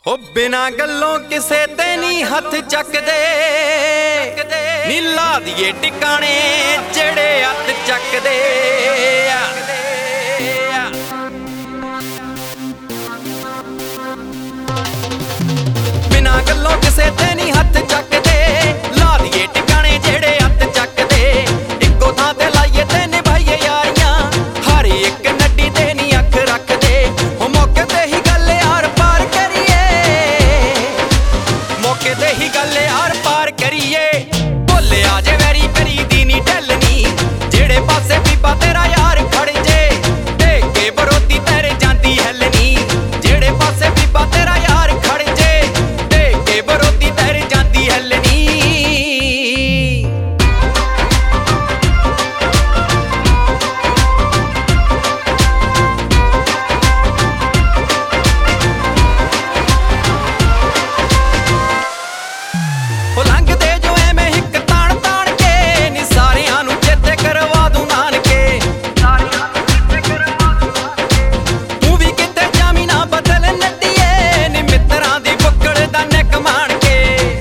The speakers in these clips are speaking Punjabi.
ਹੋ ਬਿਨਾਂ ਗੱਲੋਂ ਕਿਸੇ ਤੇ ਨਹੀਂ ਹੱਥ ਚੱਕਦੇ, ਨੀ ਲਾ ਦੀਏ ਟਿਕਾਣੇ ਜਿਹੜੇ ਹੱਥ ਚੱਕਦੇ ਆ। ਬਿਨਾਂ ਗੱਲੋਂ ਕਿਸੇ ਤੇ ਨਹੀਂ ਹੱਥ ਚੱਕਦੇ, ਲਾ ਦੀਏ ਟਿਕਾਣੇ ਜਿਹੜੇ ਹੱਥ ਚੱਕਦੇ। ਇੱਕੋ ਥਾਂ ਤੇ ਲਾਈਏ ਤੇ ਨਿਭਾਈਏ ਯਾਰੀਆਂ, ਹਰ ਇੱਕ ਨੱਡੀ ਤੇ ਨਹੀਂ ਅੱਖ ਰੱਖਦੇ। ਹੋ ਮੌਕੇ ਤੇ ਹੀ ਗੱਲ ਆਰ ਪਾਰ ਕਰੀਏ, ਮੌਕੇ ਤੇ ਹੀ ਗੱਲ ਆਰ ਪਾਰ ਕਰੀਏ। ਭੁੱਲਿਆ ਜੇ ਵੈਰੀ ਕਰੀ ਦੀ ਨੀ ਢਲਣੀ, ਜਿਹੜੇ ਪਾਸੇ ਬੀਬਾ ਤੇਰਾ ਯਾਰ ਖੜ ਜੇ, ਦੇਖ ਕੇ ਵਿਰੋਧੀ ਤੇਰੇ ਜਾਂਦੀ ਹਿੱਲਣੀ। ਜਿਹੜੇ ਪਾਸੇ ਬੀਬਾ ਤੇਰਾ ਯਾਰ ਖੜ ਜੇ, ਦੇਖ ਕੇ ਵਿਰੋਧੀ ਤੇਰੇ ਜਾਂਦੀ ਹਿੱਲਣੀ। ਉਹ ਲੰਘਦੇ ਜੋ ਐਵੇਂ ਹਿੱਕ ਤਾਣ ਤਾਣ ਕੇ, ਨੀ ਸਾਰਿਆਂ ਨੂੰ ਚੇਤੇ ਕਰਵਾ ਦੂੰ ਨਾਨਕੇ। ਤੂੰ ਵੀ ਕਿਤੇ ਜਾਮੀ ਨਾ ਬਦਲ ਨੱਡੀਏ, ਨੀ ਮਿੱਤਰਾਂ ਦੀ ਬੁੱਕੜ ਦਾ ਨਿੱਕ ਮਾਣ ਕੇ।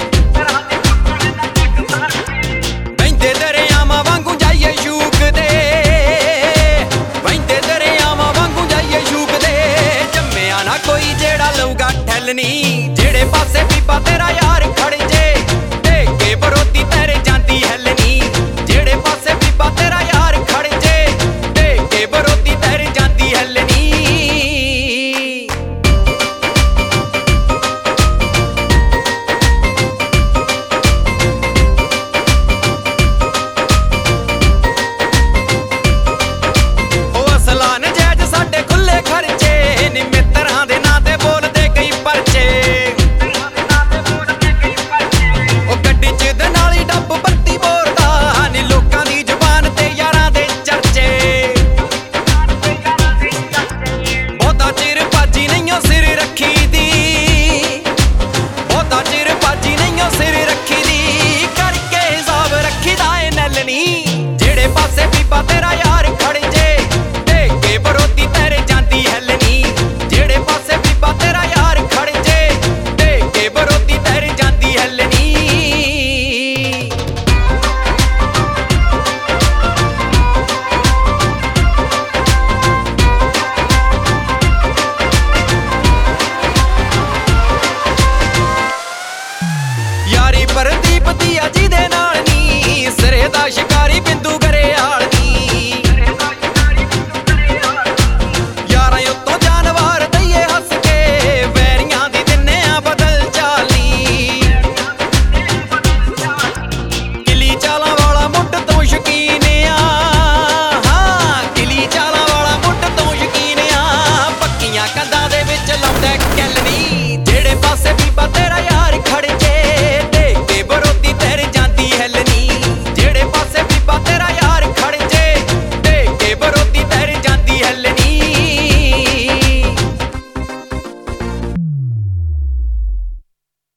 ਵਹਿੰਦੇ ਦਰਿਆਵਾਂ ਵਾਂਗੂ ਜਾਈਏ ਸ਼ੂਕਦੇ, ਵਹਿੰਦੇ ਦਰਿਆਵਾਂ ਵਾਂਗੂ ਜਾਈਏ ਸ਼ੂਕਦੇ। ਜੰਮਿਆ ਨਾ ਕੋਈ ਜਿਹੜਾ ਲਊਗਾ ਠੱਲਣੀ, ਜਿਹੜੇ ਪਾਸੇ ਬੀਬਾ ਤੇਰਾ ਯਾਰ